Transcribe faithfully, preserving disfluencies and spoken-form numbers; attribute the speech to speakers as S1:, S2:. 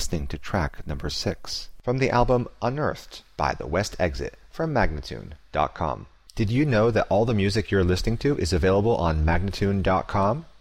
S1: listening to track number six from the album Unearthed by The West Exit from Magnatune dot com. Did you know that all the music you're listening to is available on Magnatune dot com?